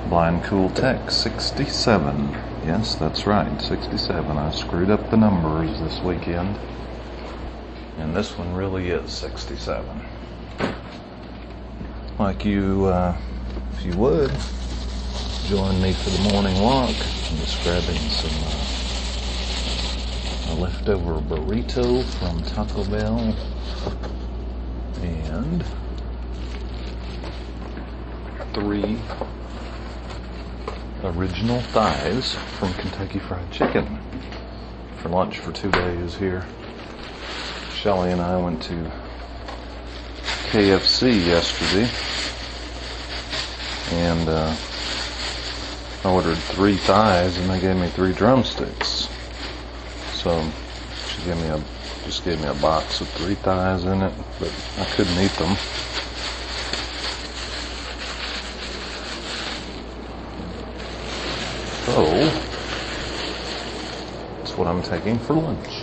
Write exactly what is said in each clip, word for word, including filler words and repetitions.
Blind Cool Tech sixty-seven. Yes, that's right, sixty-seven. I screwed up the numbers this weekend. And this one really is sixty-seven. Like you, uh, if you would, join me for the morning walk. I'm just grabbing some uh, a leftover burrito from Taco Bell. And three original thighs from Kentucky Fried Chicken for lunch for two days here. Shelly and I went to K F C yesterday and uh, I ordered three thighs and they gave me three drumsticks. So she gave me a just gave me a box with three thighs in it, but I couldn't eat them. So that's what I'm taking for lunch.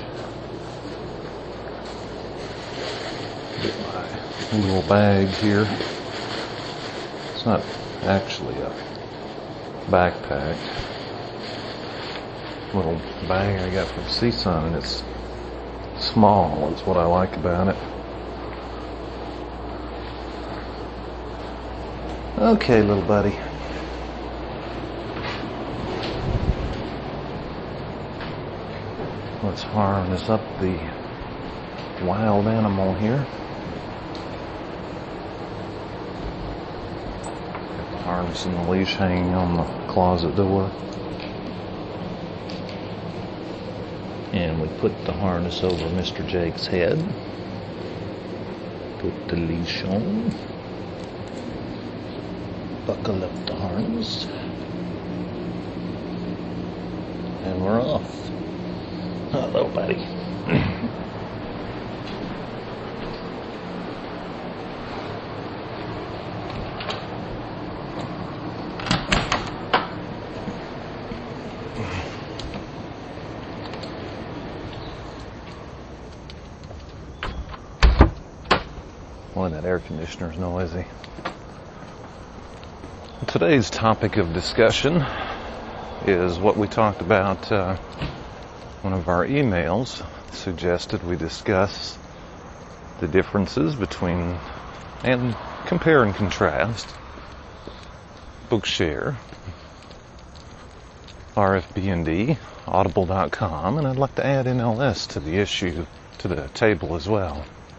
Get my little bag here. It's not actually a backpack. Little bag I got from CSUN, and it's small. It's what I like about it. Okay, little buddy. Let's harness up the wild animal here. Got the harness and the leash hanging on the closet door. And we put the harness over Mister Jake's head. Put the leash on. Buckle up the harness. And we're off. Hello, buddy. Boy, that air conditioner's noisy. Today's topic of discussion is what we talked about. Uh, one of our emails suggested we discuss the differences between and compare and contrast Bookshare, R F B N D, Audible dot com, and I'd like to add N L S to the issue, to the table as well.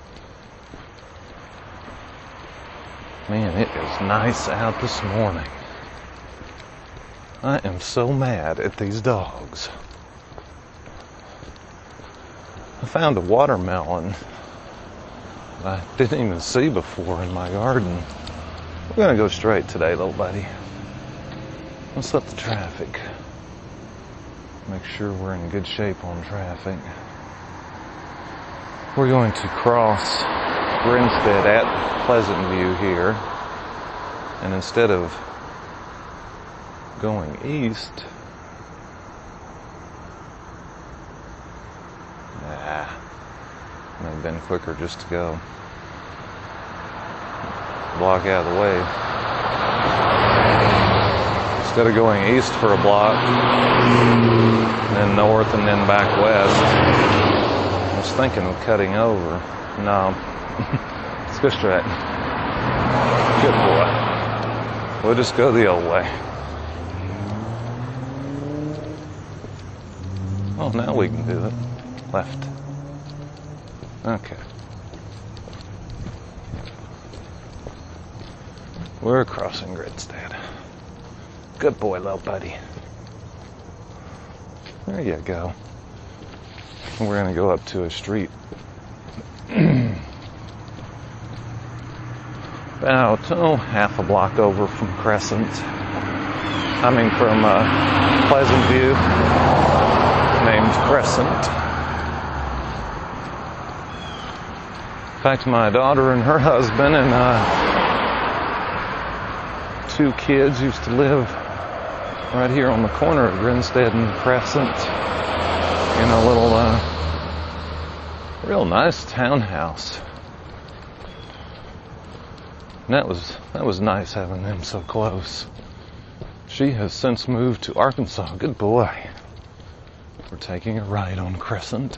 Man, it is nice out this morning. I am so mad at these dogs. I found a watermelon I didn't even see before in my garden. We're going to go straight today, little buddy. Let's let the traffic. Make sure we're in good shape on traffic. We're going to cross Grinstead at Pleasant View here. And instead of going east, nah, it would have been quicker just to go block out of the way. Instead of going east for a block, and then north and then back west, I was thinking of cutting over. No, let's go straight. Good boy. We'll just go the old way. Oh, now we can do it. Left. Okay. We're crossing Grinstead. Good boy, little buddy. There you go. We're going to go up to a street about, oh, half a block over from Crescent. I mean, from uh, Pleasant View, named Crescent. In fact, my daughter and her husband and uh, two kids used to live right here on the corner of Grinstead and Crescent in a little, uh, real nice townhouse. And that was that was nice having them so close. She has since moved to Arkansas. Good boy. We're taking a ride on Crescent.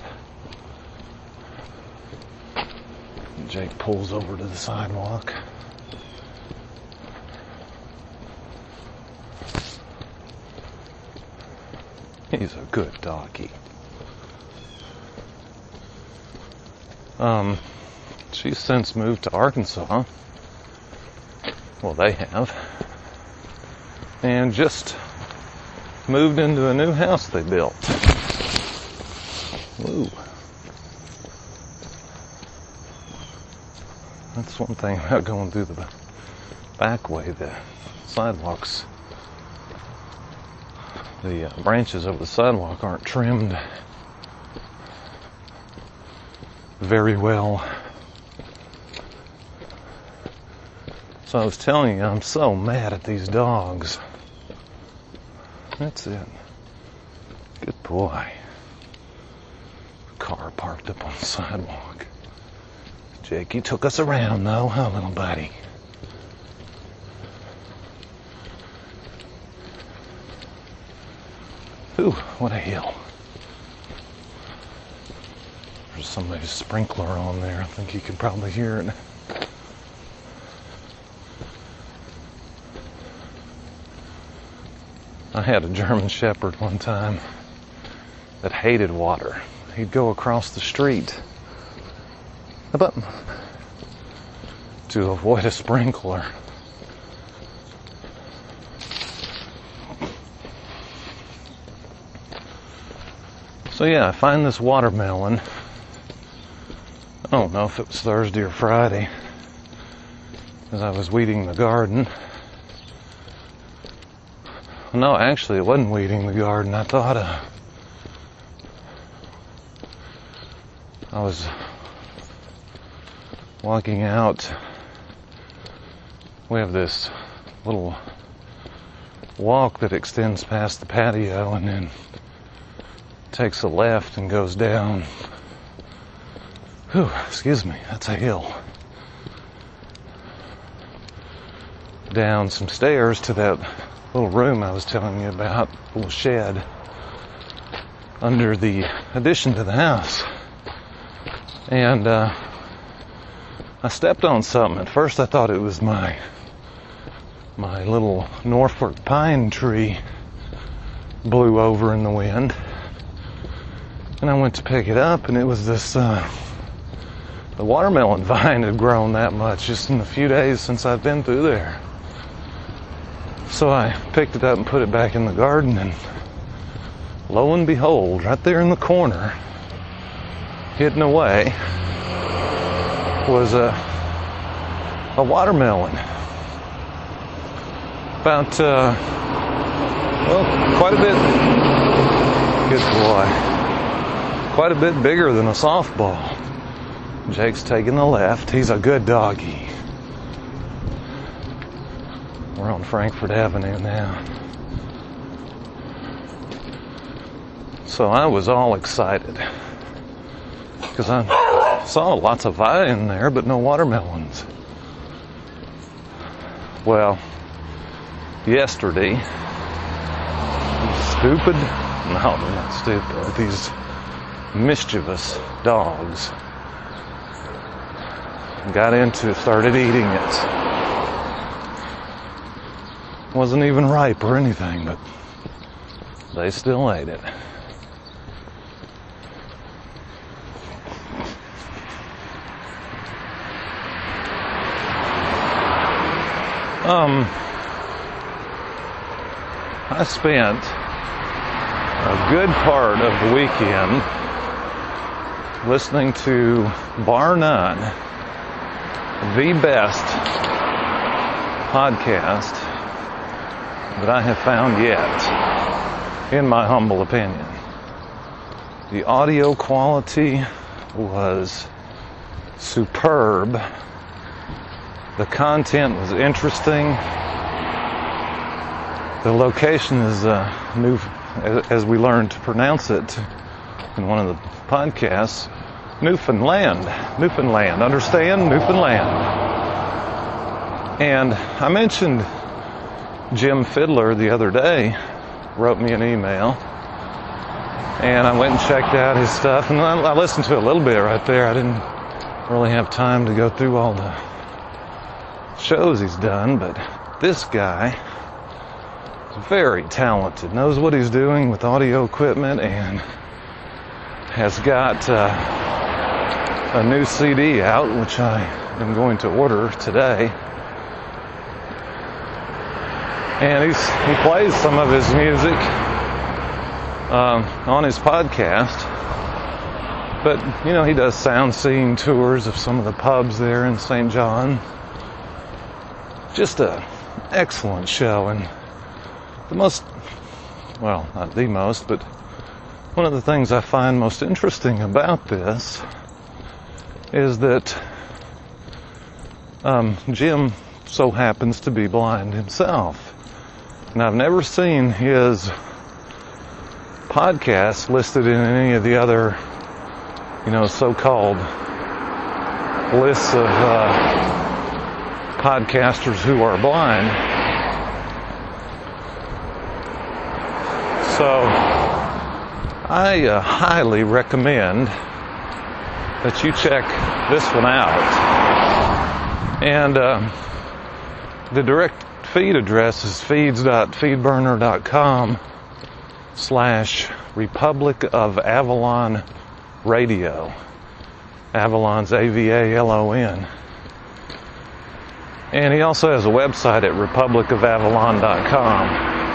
Jake pulls over to the sidewalk. He's a good doggy. Um, she's since moved to Arkansas. Well, they have. And just moved into a new house they built. Woo. That's one thing about going through the back way. The sidewalks, the uh, branches of the sidewalk aren't trimmed very well. So I was telling you, I'm so mad at these dogs. That's it. Good boy. Car parked up on the sidewalk. Jake, you took us around though, huh, little buddy? Ooh, what a hill. There's somebody's sprinkler on there. I think you can probably hear it. I had a German Shepherd one time that hated water. He'd go across the street about to avoid a sprinkler. So yeah, I find this watermelon. I don't know if it was Thursday or Friday, as I was weeding the garden. No, actually it wasn't weeding the garden. I thought uh, I was walking out. We have this little walk that extends past the patio and then takes a left and goes down. Whew, excuse me, that's a hill. Down some stairs to that little room I was telling you about, little shed under the addition to the house. And uh, I stepped on something. At first I thought it was my my little Norfolk pine tree blew over in the wind. And I went to pick it up, and it was this, uh, the watermelon vine had grown that much just in the few days since I've been through there. So I picked it up and put it back in the garden, and lo and behold, right there in the corner, hidden away, was a, a watermelon. About, uh, well, quite a bit, good boy, quite a bit bigger than a softball. Jake's taking the left. He's a good doggy. We're on Frankfort Avenue now. So I was all excited because I saw lots of vine there, but no watermelons. Well, yesterday, these stupid, no, they're not stupid, these mischievous dogs got into, started eating it. Wasn't even ripe or anything, but they still ate it. Um, I spent a good part of the weekend listening to, bar none, the best podcast that I have found yet, in my humble opinion. The audio quality was superb. The content was interesting. The location is uh, new, as we learned to pronounce it in one of the podcasts, Newfoundland. Newfoundland. Understand? Newfoundland. And I mentioned Jim Fiddler the other day wrote me an email, and I went and checked out his stuff, and I, I listened to a little bit right there. I didn't really have time to go through all the shows he's done, but this guy is very talented, knows what he's doing with audio equipment, and has got uh, a new C D out, which I am going to order today. And he's, he plays some of his music um, on his podcast. But, you know, he does sound seeing tours of some of the pubs there in Saint John. Just a excellent show. And the most, well, not the most, but one of the things I find most interesting about this is that um, Jim so happens to be blind himself. And I've never seen his podcast listed in any of the other, you know, so-called lists of uh, podcasters who are blind. So I uh, highly recommend that you check this one out. And uh, the direct feed address is feeds.feedburner.com slash Republic of Avalon Radio. Avalon's A V A L O N. And he also has a website at republic of avalon dot com.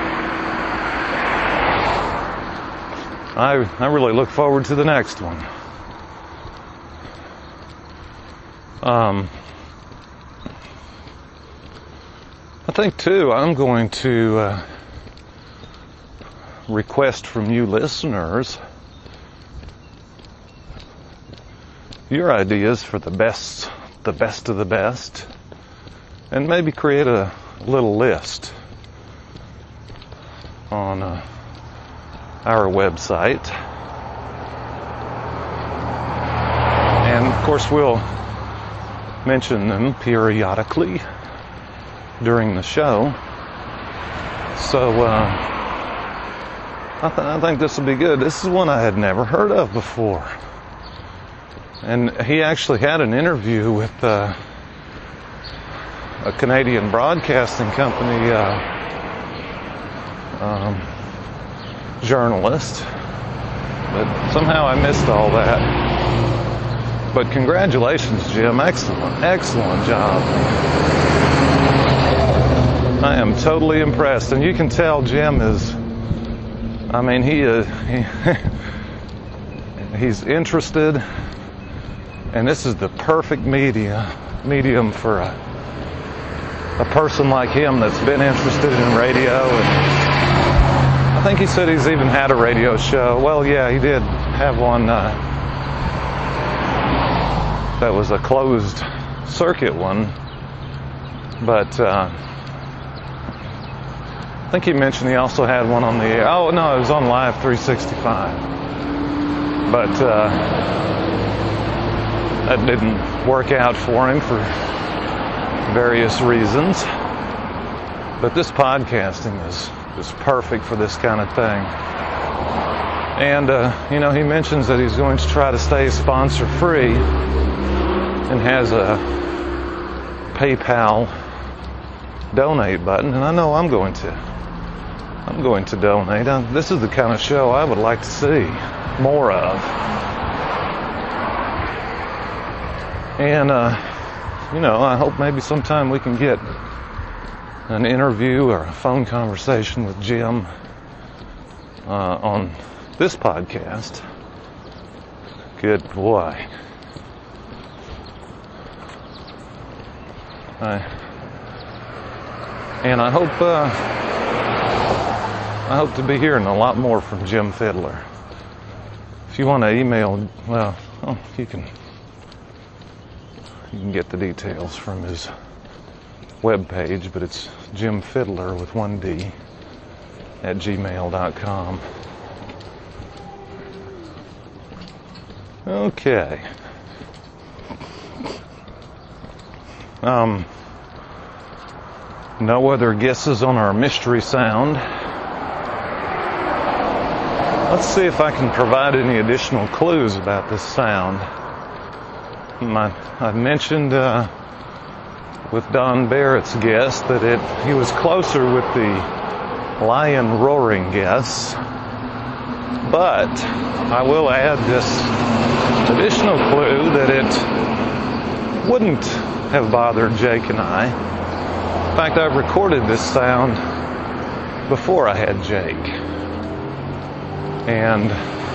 I, I really look forward to the next one. Um, I think, too, I'm going to uh, request from you listeners your ideas for the best, the best of the best, and maybe create a little list on uh, our website. And, of course, we'll mention them periodically during the show. So uh, I, th- I think this will be good. This is one I had never heard of before. And he actually had an interview with uh, a Canadian broadcasting company uh, um, journalist. But somehow I missed all that. But congratulations, Jim. Excellent, excellent job. I am totally impressed, and you can tell Jim is, I mean, he is, he, he's interested, and this is the perfect media, medium for a, a person like him that's been interested in radio. And I think he said he's even had a radio show. Well, yeah, he did have one uh, that was a closed circuit one, but uh, I think he mentioned he also had one on the air. Oh, no, it was on Live three sixty-five. But uh, that didn't work out for him for various reasons. But this podcasting is, is perfect for this kind of thing. And, uh, you know, he mentions that he's going to try to stay sponsor-free and has a PayPal donate button. And I know I'm going to. I'm going to donate. Uh, this is the kind of show I would like to see more of. And, uh, you know, I hope maybe sometime we can get an interview or a phone conversation with Jim uh, on this podcast. Good boy. I, and I hope... Uh, I hope to be hearing a lot more from Jim Fiddler. If you want to email, well, oh, you can you can get the details from his webpage, but it's Jim Fiddler with one D at gmail dot com. Okay. No other guesses on our mystery sound. Let's see if I can provide any additional clues about this sound. My, I mentioned uh, with Don Barrett's guess that it he was closer with the lion roaring guess, but I will add this additional clue that it wouldn't have bothered Jake and I. In fact, I've recorded this sound before I had Jake. And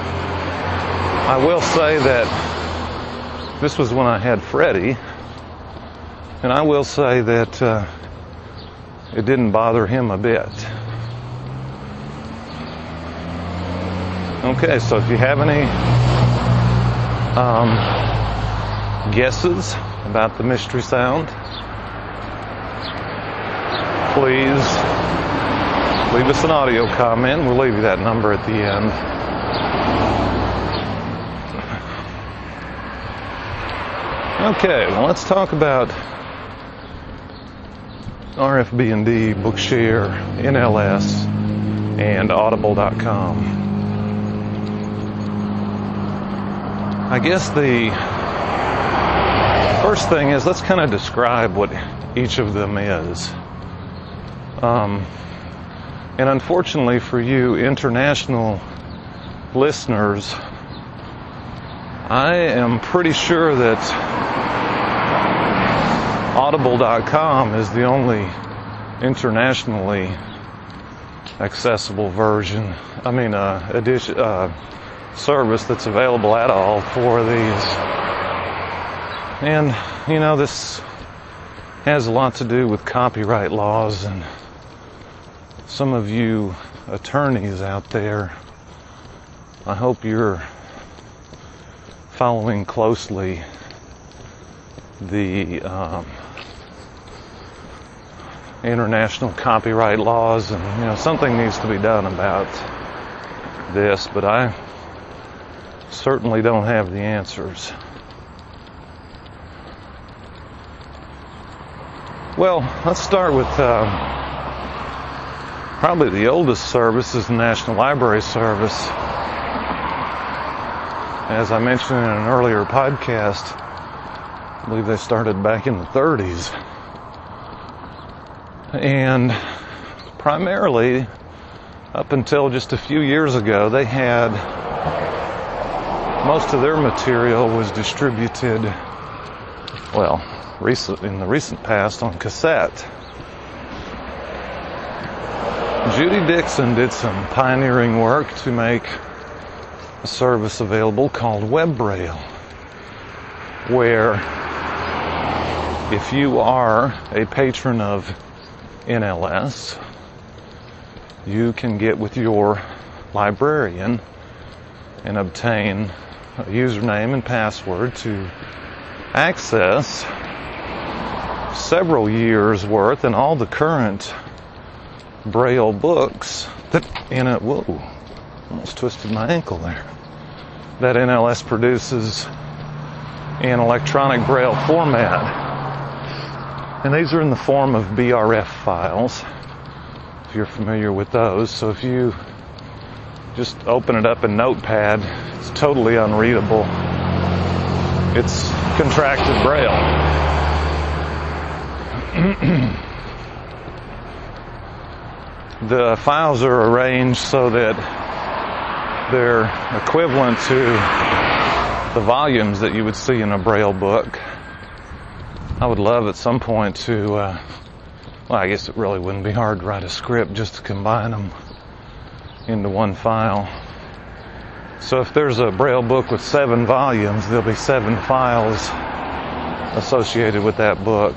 I will say that this was when I had Freddie, and I will say that uh, it didn't bother him a bit. Okay, so if you have any um, guesses about the mystery sound, please leave us an audio comment. We'll leave you that number at the end. Okay, well, let's talk about R F B and D, Bookshare, N L S, and Audible dot com. I guess the first thing is, let's kind of describe what each of them is. Um, and unfortunately for you international listeners, I am pretty sure that Audible dot com is the only internationally accessible version, I mean, uh, edition, uh, service that's available at all for these. And, you know, this has a lot to do with copyright laws, and some of you attorneys out there, I hope you're following closely the um, international copyright laws, and you know, something needs to be done about this, but I certainly don't have the answers. Well, let's start with um, probably the oldest service is the National Library Service. As I mentioned in an earlier podcast, I believe they started back in the thirties. And primarily, up until just a few years ago, they had most of their material was distributed, well, recent, in the recent past on cassette. Judy Dixon did some pioneering work to make a service available called WebBraille, where if you are a patron of N L S, you can get with your librarian and obtain a username and password to access several years worth and all the current Braille books that in it, whoa, almost twisted my ankle there, that N L S produces in electronic Braille format. And these are in the form of B R F files, if you're familiar with those. So if you just open it up in Notepad, it's totally unreadable. It's contracted Braille. The files are arranged so that they're equivalent to the volumes that you would see in a Braille book. I would love at some point to, uh, well, I guess it really wouldn't be hard to write a script just to combine them into one file. So if there's a Braille book with seven volumes, there'll be seven files associated with that book.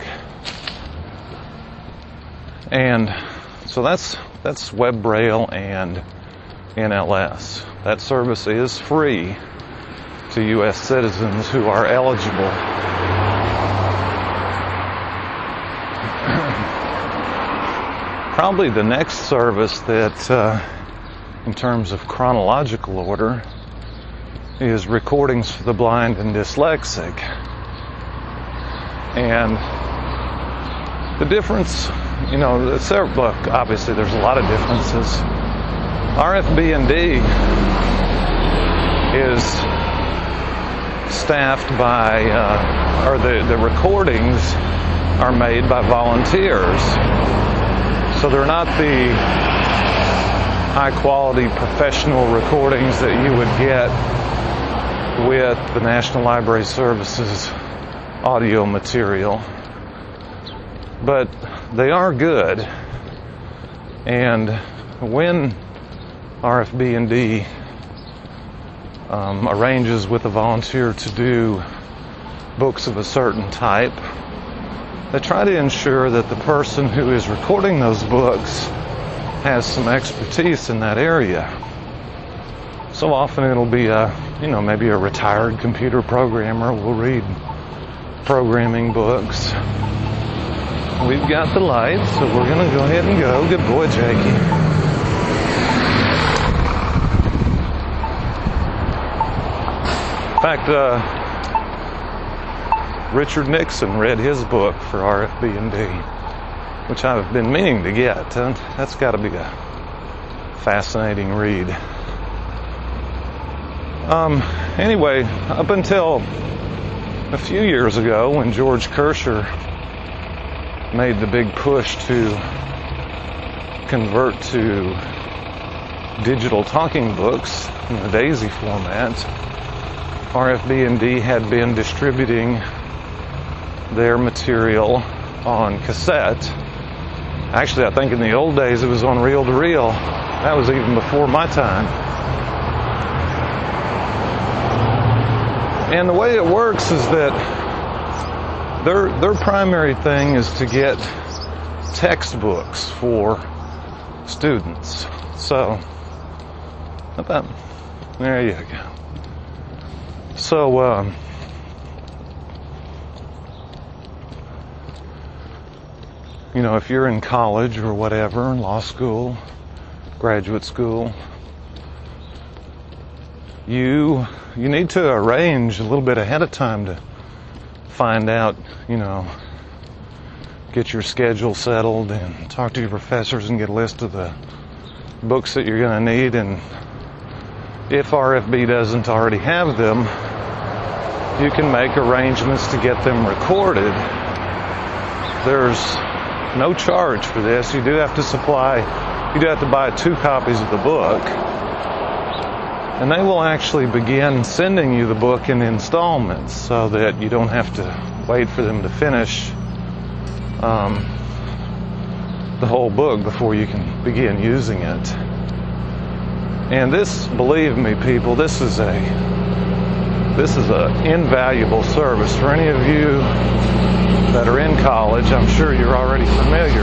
And so that's that's WebBraille and N L S. That service is free to U S citizens who are eligible. Probably the next service that, uh, in terms of chronological order, is Recordings for the Blind and Dyslexic. And the difference you know, there, look, obviously there's a lot of differences. R F B and D is staffed by, uh, or the, the recordings are made by volunteers. So they're not the high-quality professional recordings that you would get with the National Library Services audio material. But they are good. And when R F B and D um, arranges with a volunteer to do books of a certain type, they try to ensure that the person who is recording those books has some expertise in that area. So often it'll be a, you know, maybe a retired computer programmer will read programming books. We've got the lights, so we're going to go ahead and go. Good boy, Jakey. In fact, uh, Richard Nixon read his book for R F B and D, which I've been meaning to get. That's got to be a fascinating read. Um, anyway, up until a few years ago, when George Kersher made the big push to convert to digital talking books in the DAISY format, R F B and D had been distributing their material on cassette. Actually, I think in the old days it was on reel-to-reel. That was even before my time. And the way it works is that their their primary thing is to get textbooks for students. So, about, there you go. So, um, you know, if you're in college or whatever, law school, graduate school, you you need to arrange a little bit ahead of time to find out, you know, get your schedule settled and talk to your professors and get a list of the books that you're going to need. And if R F B doesn't already have them, you can make arrangements to get them recorded. There's no charge for this. You do have to supply, you do have to buy two copies of the book. And they will actually begin sending you the book in installments so that you don't have to wait for them to finish um, the whole book before you can begin using it. And this, believe me, people, this is a this is an invaluable service for any of you that are in college. I'm sure you're already familiar.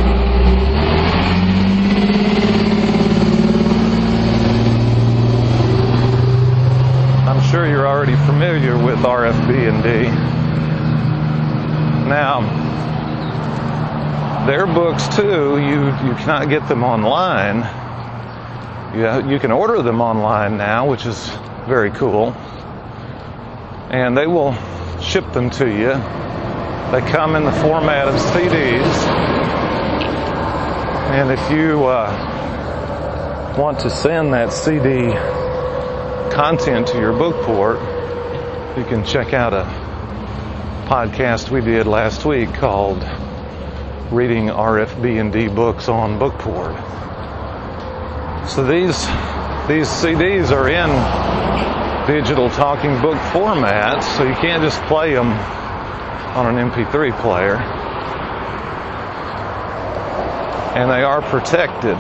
I'm sure you're already familiar with R F B and D. Now, their books too, you you cannot get them online. You, you can order them online now, which is very cool. And they will ship them to you. They come in the format of C Ds. And if you uh, want to send that C D content to your Bookport, you can check out a podcast we did last week called Reading R F B and D Books on Bookport. So these these C Ds are in digital talking book format, so you can't just play them on an M P three player. And they are protected.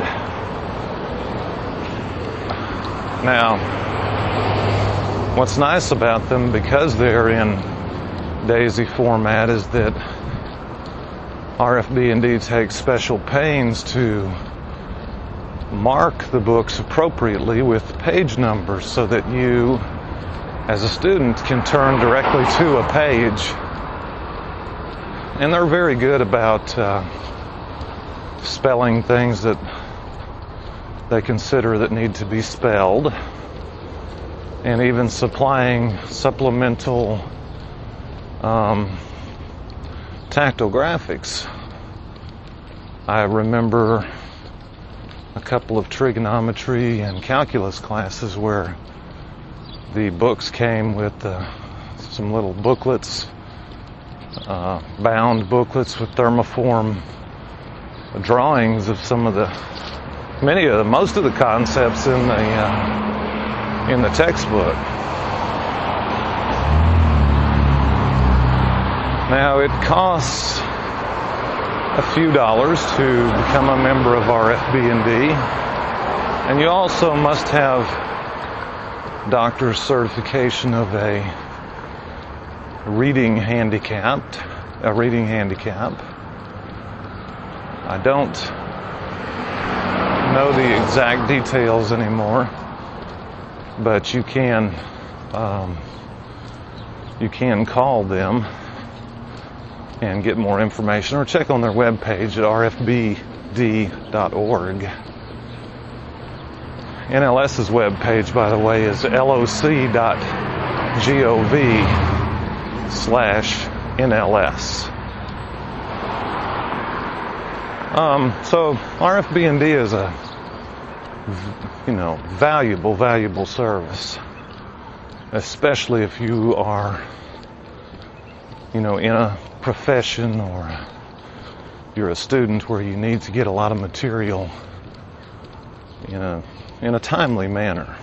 Now, what's nice about them, because they're in DAISY format, is that R F B and D takes special pains to mark the books appropriately with page numbers so that you, as a student, can turn directly to a page. And they're very good about uh, spelling things that they consider that need to be spelled, and even supplying supplemental um, tactile graphics I remember a couple of trigonometry and calculus classes where the books came with uh, some little booklets, uh, bound booklets with thermoform drawings of some of the, many of the, most of the concepts in the uh, in the textbook. Now it costs a few dollars to become a member of R F B N D, and you also must have doctor's certification of a reading handicapped, a reading handicap. I don't know the exact details anymore, but you can um, you can call them and get more information, or check on their webpage at r f b d dot org. N L S's webpage, by the way, is loc dot gov slash N L S. Um, so R F B N D is a, you know, valuable, valuable service, especially if you are, you know, in a profession or you're a student where you need to get a lot of material in a in a timely manner.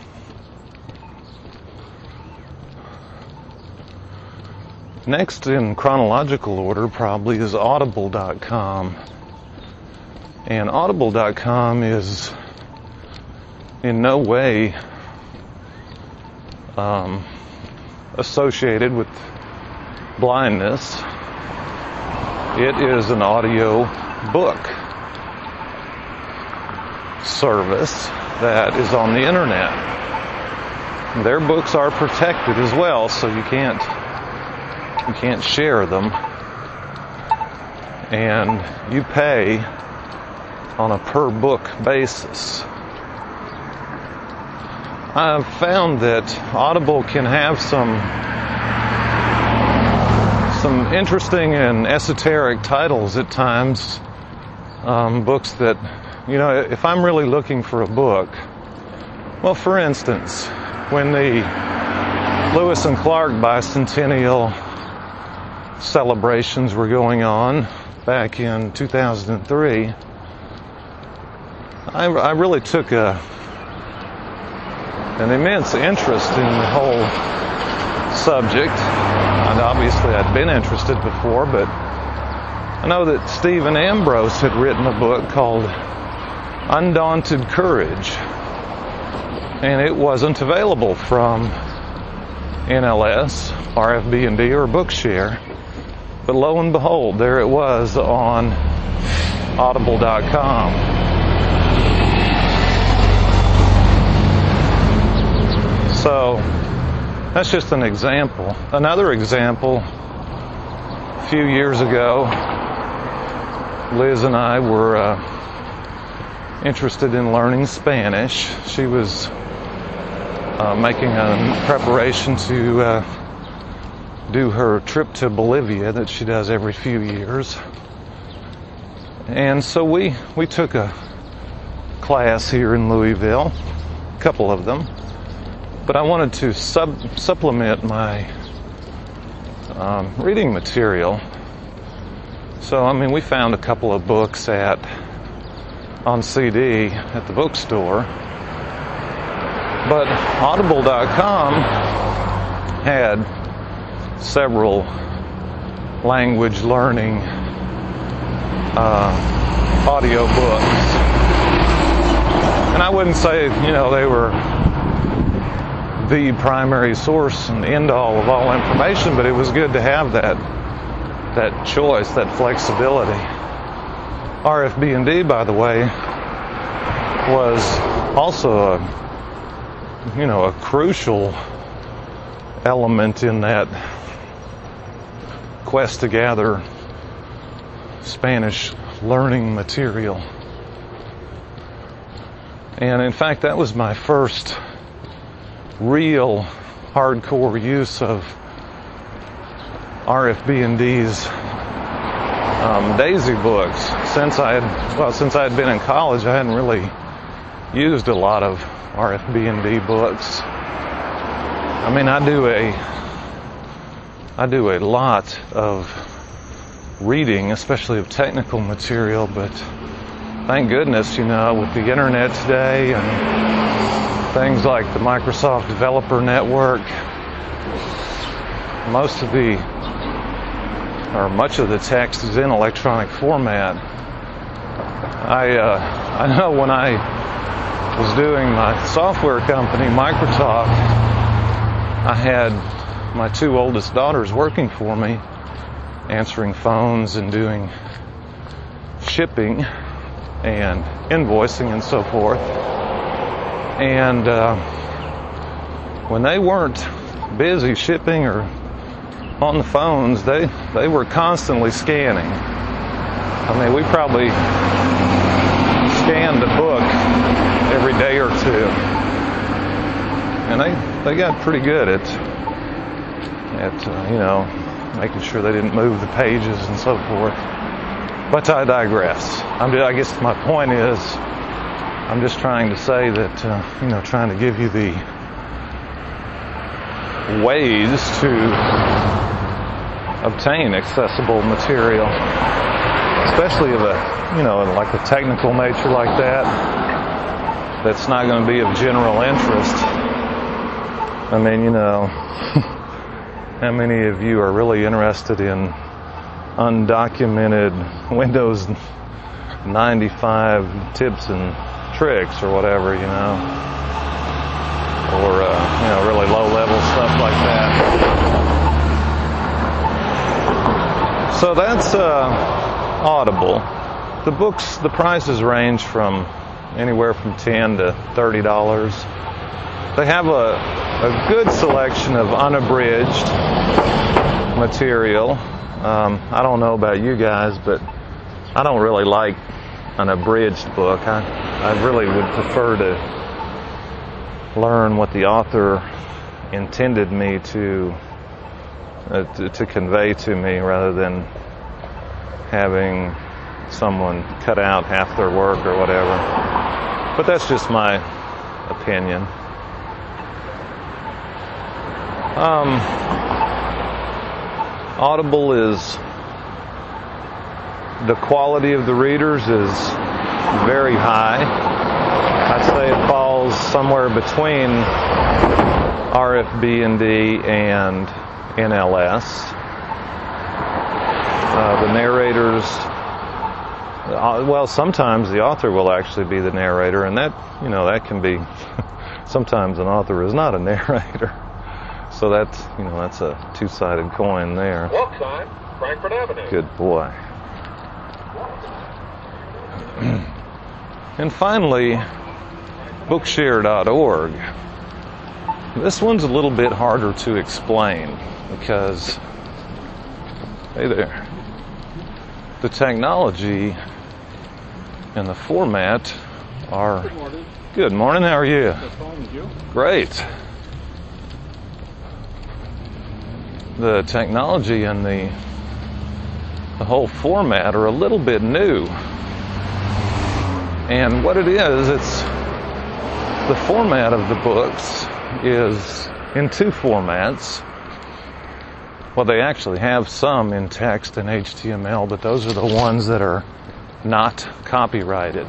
Next in chronological order probably is audible dot com. And audible dot com is in no way um, associated with blindness. It is an audio book service that is on the internet. Their books are protected as well, so you can't you can't share them. And you pay on a per book basis. I've found that Audible can have some some interesting and esoteric titles at times, um, books that, you know, if I'm really looking for a book, well, for instance, when the Lewis and Clark bicentennial celebrations were going on back in two thousand three, I, I really took a an immense interest in the whole subject. And obviously I'd been interested before, but I know that Stephen Ambrose had written a book called Undaunted Courage, and it wasn't available from N L S, R F B N D, or Bookshare. But lo and behold, there it was on audible dot com. So that's just an example. Another example, a few years ago, Liz and I were uh, interested in learning Spanish. She was uh, making a preparation to uh, do her trip to Bolivia that she does every few years. And so we, we took a class here in Louisville, a couple of them. But I wanted to sub- supplement my um, reading material. So, I mean, we found a couple of books at on C D at the bookstore. But audible dot com had several language learning uh, audio books. And I wouldn't say, you know, they were the primary source and end all of all information, but it was good to have that that choice, that flexibility. R F B N D, by the way, was also a, you know, a crucial element in that quest to gather Spanish learning material. And in fact, that was my first real hardcore use of R F B N D's um, Daisy books. Since I had, well, since I had been in college, I hadn't really used a lot of R F B and D books. I mean, I do a, I do a lot of reading, especially of technical material, but thank goodness, you know, with the internet today and things like the Microsoft Developer Network, most of the, or much of the text is in electronic format. I, uh, I know when I was doing my software company, Microtalk, I had my two oldest daughters working for me, answering phones and doing shipping and invoicing and so forth. And uh, when they weren't busy shipping or on the phones, they, they were constantly scanning. I mean, we probably scanned a book every day or two. And they, they got pretty good at, at uh, you know, making sure they didn't move the pages and so forth. But I digress. I'm just, I guess my point is, I'm just trying to say that, uh, you know, trying to give you the ways to obtain accessible material, especially of a, you know, like a technical nature like that, that's not going to be of general interest. I mean, you know, how many of you are really interested in undocumented Windows ninety-five tips and tricks or whatever, you know, or, uh, you know, really low-level stuff like that. So that's uh, Audible. The books, the prices range from anywhere from ten to thirty dollars. They have a, a good selection of unabridged material. Um, I don't know about you guys, but I don't really like an abridged book. I, I really would prefer to learn what the author intended me to, uh, to to convey to me, rather than having someone cut out half their work or whatever. But that's just my opinion. Um, Audible is, the quality of the readers is very high. I'd say it falls somewhere between R F B and D and N L S. Uh, the narrators, uh, well, sometimes the author will actually be the narrator, and that, you know, that can be, sometimes an author is not a narrator. So that's, you know, that's a two-sided coin there. Walk sign, Frankfurt Avenue. Good boy. And finally, Bookshare dot org. This one's a little bit harder to explain because, hey there, the technology and the format are... Good morning. Good morning, how are you? Good phone with you. Great. The technology and the the whole format are a little bit new. And what it is, it's the format of the books is in two formats. Well, they actually have some in text and H T M L, but those are the ones that are not copyrighted.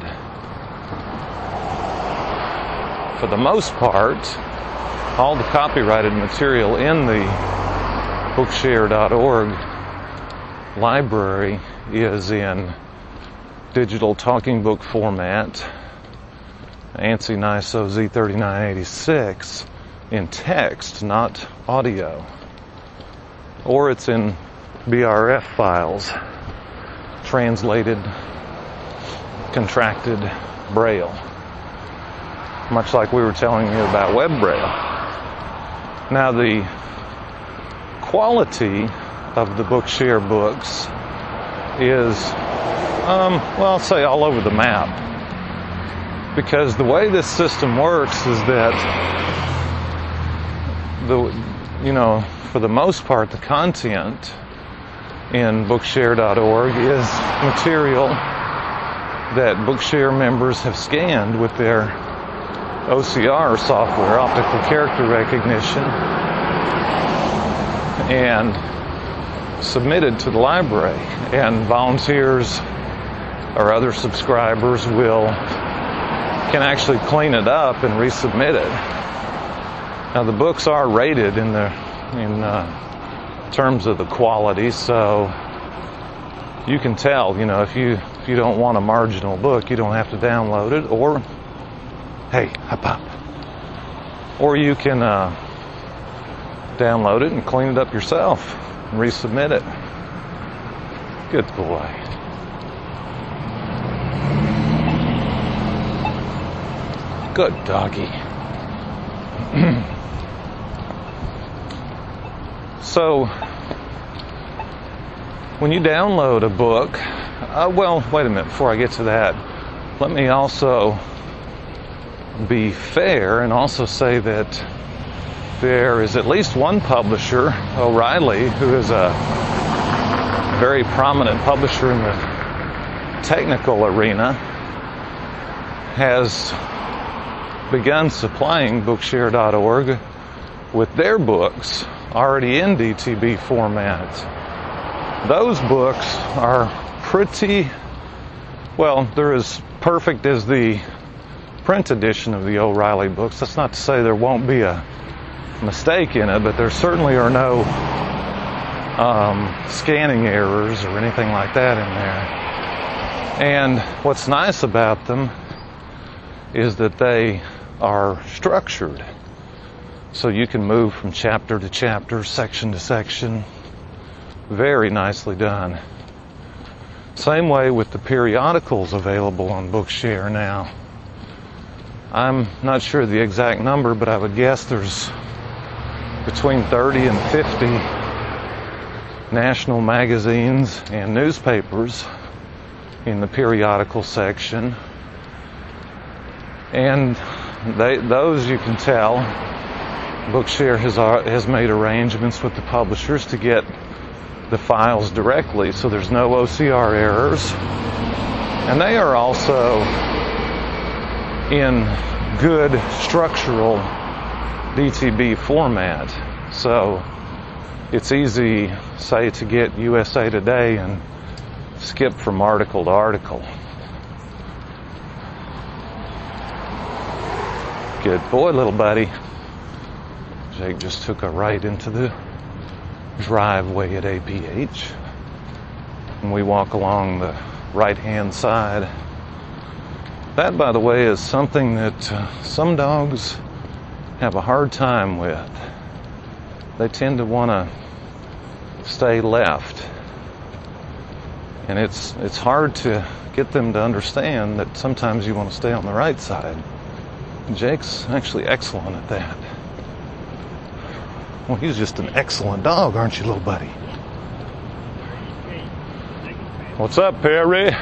For the most part, all the copyrighted material in the Bookshare dot org library is in digital talking book format, ANSI N I S O Z thirty-nine eighty-six, in text, not audio. Or it's in B R F files, translated, contracted Braille, much like we were telling you about web Braille. Now, the quality of the Bookshare books is, um, well, I'll say all over the map. Because the way this system works is that, the, you know, for the most part, the content in Bookshare dot org is material that Bookshare members have scanned with their O C R software, optical character recognition, and submitted to the library. And volunteers or other subscribers will can actually clean it up and resubmit it. Now the books are rated in the in uh, terms of the quality, so you can tell, you know, if you if you don't want a marginal book, you don't have to download it, or hey, hop up. Or you can uh, download it and clean it up yourself and resubmit it. Good boy. Good doggy. So, when you download a book, uh, well, wait a minute, before I get to that, let me also be fair and also say that there is at least one publisher, O'Reilly, who is a very prominent publisher in the technical arena, has begun supplying Bookshare dot org with their books already in D T B format. Those books are pretty, well, they're as perfect as the print edition of the O'Reilly books. That's not to say there won't be a mistake in it, but there certainly are no um, scanning errors or anything like that in there. And what's nice about them is that they are structured. So you can move from chapter to chapter, section to section. Very nicely done. Same way with the periodicals available on Bookshare now. I'm not sure the exact number, but I would guess there's between thirty and fifty national magazines and newspapers in the periodical section. And they, those you can tell, Bookshare has, has made arrangements with the publishers to get the files directly, so there's no O C R errors. And they are also in good structural D T B format. So it's easy, say, to get U S A Today and skip from article to article. Good boy, little buddy. Jake just took a right into the driveway at A P H. And we walk along the right-hand side. That, by the way, is something that uh, some dogs have a hard time with. They tend to want to stay left. And it's it's hard to get them to understand that sometimes you want to stay on the right side. Jake's actually excellent at that. Well, he's just an excellent dog, aren't you, little buddy? What's up, Perry?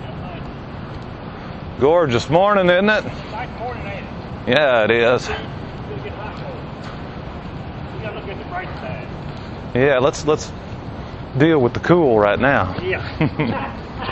Gorgeous morning, isn't it? Nice morning, ain't it? Yeah, it is. It's gonna get hot, though. You gotta look at the bright side. Yeah, let's let's deal with the cool right now. Yeah.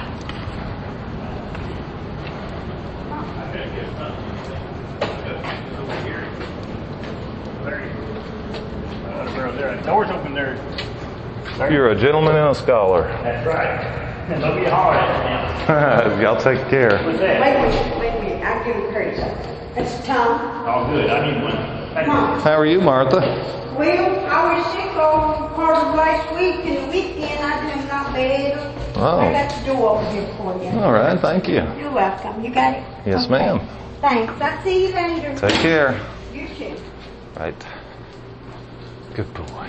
Doors open there. You're a gentleman and a scholar. That's right. Don't be hard at it now. Y'all take care. What's that? Wait a minute, wait a minute. I'll give you courtesy. It's Tom. Oh, good. I need one. Thank Come on. you. How are you, Martha? Well, I was sick all part of last week and the weekend. I did not bad. Oh. I got the door over here for you. All right, thank you. You're welcome. You got it? Yes, Okay. ma'am. Thanks. I'll see you later. Take care. You too. Right. Good boy.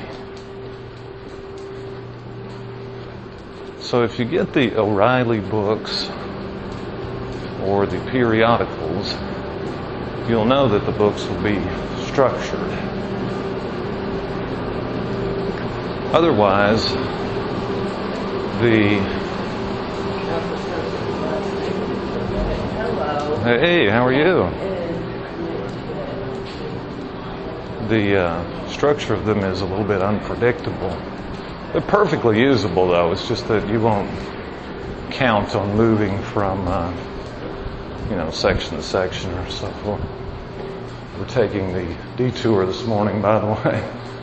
So if you get the O'Reilly books or the periodicals, you'll know that the books will be structured. Otherwise, the... Hey, how are you? The uh, structure of them is a little bit unpredictable. They're perfectly usable, though. It's just that you won't count on moving from, uh, you know, section to section or so forth. We're taking the detour this morning, by the way.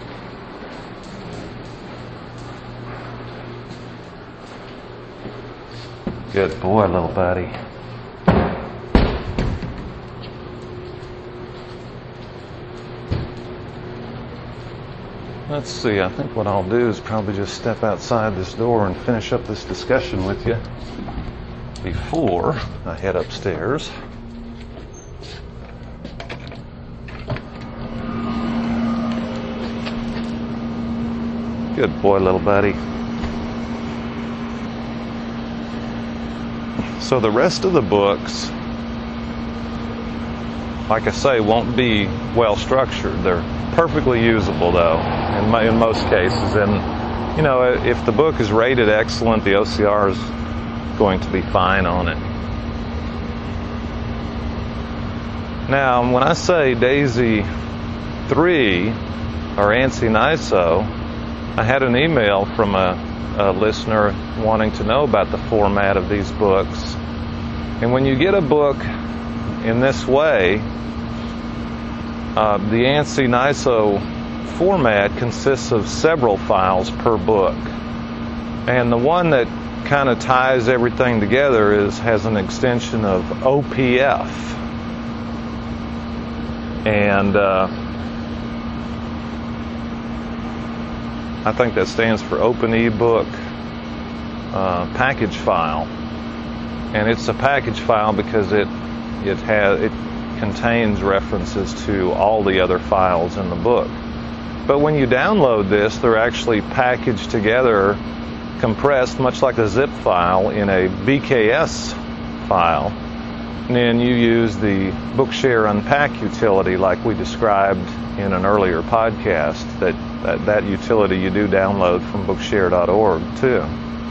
Good boy, little buddy. Let's see, I think what I'll do is probably just step outside this door and finish up this discussion with you before I head upstairs. Good boy, little buddy. So the rest of the books, like I say, won't be well structured. They're perfectly usable, though, in, my, in most cases. And, you know, if the book is rated excellent, the O C R is going to be fine on it. Now, when I say DAISY three or ANSI NISO, I had an email from a, a listener wanting to know about the format of these books. And when you get a book in this way, uh, the ANSI NISO format consists of several files per book. And the one that kind of ties everything together is has an extension of O P F. And uh, I think that stands for Open eBook uh, Package File. And it's a package file because it it has it contains references to all the other files in the book. But when you download this, they're actually packaged together, compressed, much like a zip file, in a V K S file. And then you use the Bookshare Unpack utility like we described in an earlier podcast. That, that, that utility you do download from bookshare dot org too.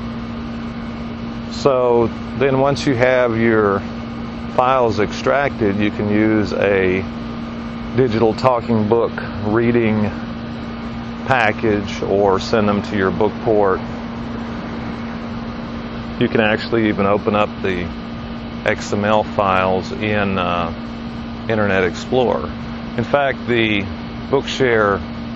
So then once you have your files extracted, you can use a digital talking book reading package or send them to your book port. You can actually even open up the X M L files in uh, Internet Explorer. In fact, the Bookshare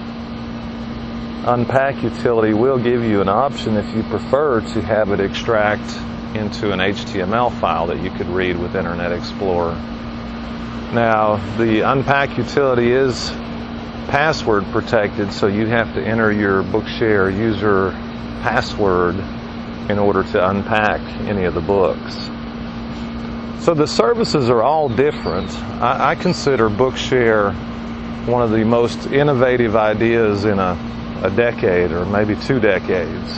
Unpack utility will give you an option if you prefer to have it extract into an H T M L file that you could read with Internet Explorer. Now, the Unpack utility is password protected, so you have to enter your Bookshare user password in order to unpack any of the books. So the services are all different. I, I consider Bookshare one of the most innovative ideas in a, a decade or maybe two decades.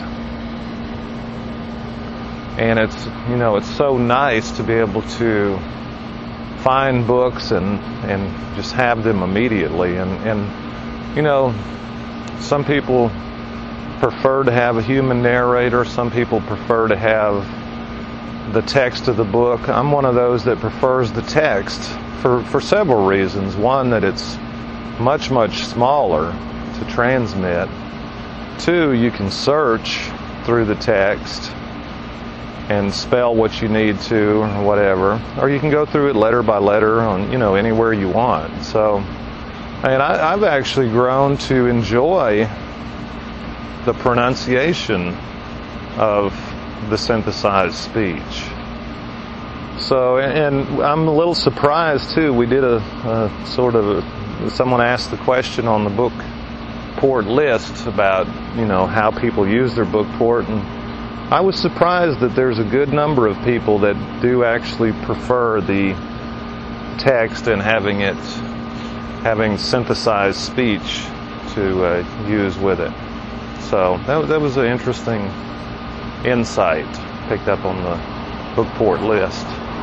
And it's, you know, it's so nice to be able to find books and, and just have them immediately. And, and, you know, some people prefer to have a human narrator. Some people prefer to have the text of the book. I'm one of those that prefers the text for, for several reasons. One, that it's much, much smaller to transmit. Two, you can search through the text and spell what you need to or whatever, or you can go through it letter by letter on, you know, anywhere you want. So, and I, I've actually grown to enjoy the pronunciation of the synthesized speech. So, and, and I'm a little surprised too. We did a, a sort of a, someone asked the question on the book port list about, you know, how people use their book port, and I was surprised that there's a good number of people that do actually prefer the text and having it, having synthesized speech to uh, use with it. So that, that was an interesting insight picked up on the book port list.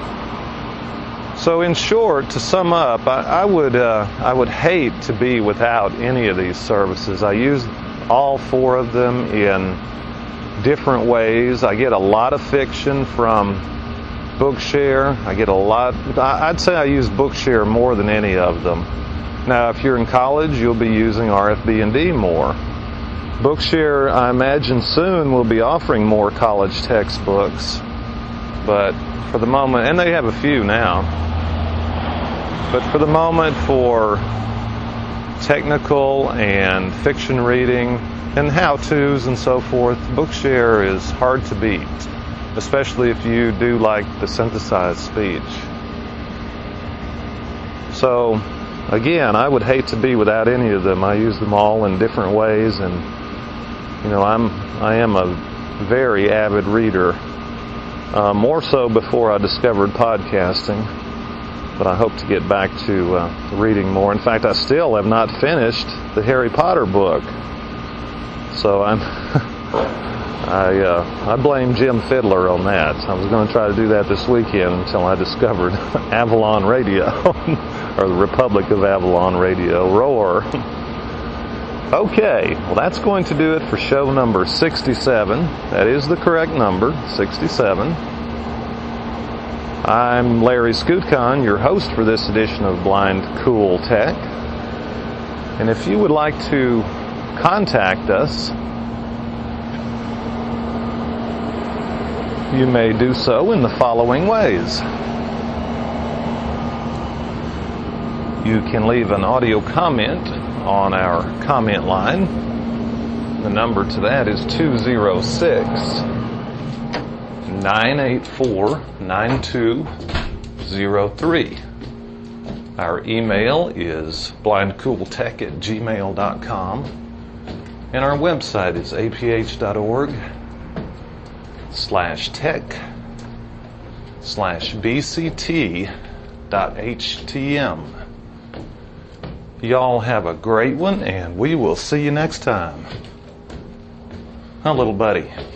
So in short, to sum up, I, I would uh, I would hate to be without any of these services. I use all four of them in different ways. I get a lot of fiction from Bookshare. I get a lot, I'd say I use Bookshare more than any of them. Now, if you're in college, you'll be using R F B and D more. Bookshare, I imagine soon, will be offering more college textbooks, but for the moment, and they have a few now, but for the moment, for technical and fiction reading and how-tos and so forth, Bookshare is hard to beat, especially if you do like the synthesized speech. So, again, I would hate to be without any of them. I use them all in different ways, and you know, I'm I am a very avid reader. Uh, more so before I discovered podcasting, but I hope to get back to uh, reading more. In fact, I still have not finished the Harry Potter book, so I'm I uh, I blame Jim Fiddler on that. I was going to try to do that this weekend until I discovered Avalon Radio, or the Republic of Avalon Radio, Roar. Okay, well that's going to do it for show number sixty-seven. That is the correct number, sixty-seven. I'm Larry Skutcon, your host for this edition of Blind Cool Tech. And if you would like to contact us, you may do so in the following ways. You can leave an audio comment on our comment line. The number to that is two oh six, nine eight four, nine two oh three. Our email is blindcooltech at gmail dot com, and our website is aph.org slash tech slash bct dot htm. Y'all have a great one, and we will see you next time. Huh, little buddy?